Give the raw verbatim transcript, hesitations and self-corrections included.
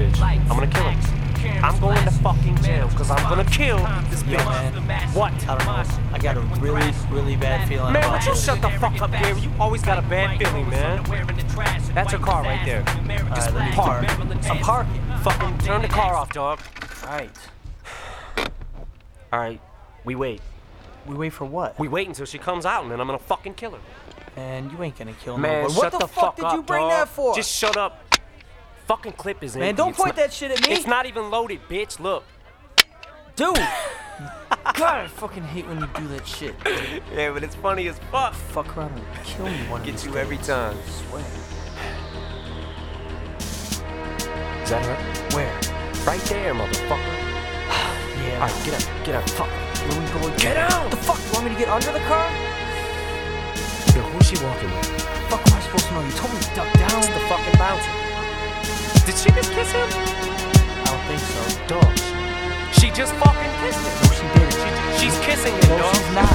bitch. I'm gonna kill her. I'm going to fucking jail because I'm gonna kill this Yo, bitch. man. What? I don't know. I got a really, really bad feeling. Man, about would you this. shut the fuck up, Gary? You always got a bad feeling, man. That's your car right there. Alright, let me park. I'm parking. Fucking turn the car off, dog. Alright. Alright, we wait. We wait for what? We wait until she comes out and then I'm gonna fucking kill her. Man, you ain't gonna kill Man, nobody. shut What the, the fuck, fuck did up, you bring dog. that for? Just shut up. Fucking clip is in. Man, don't It's point not- that shit at me. It's not even loaded, bitch. Look. Dude! God, I fucking hate when you do that shit. Yeah, but it's funny as fuck. Fuck around and kill me one of Get these you days. every time. I swear. Is that her? Where? Right there, motherfucker. Yeah. Alright, get up, get up. Fuck. Where we going? Get out! The fuck? You want me to get under the car? Yo, who's she walking with? Fuck am I supposed to know? You told me to duck down. It's the fucking bouncer. Did she just kiss him? I don't think so. Dog. She just fucking kissed him. No, she didn't. She, she's kissing him, No, dog. she's not.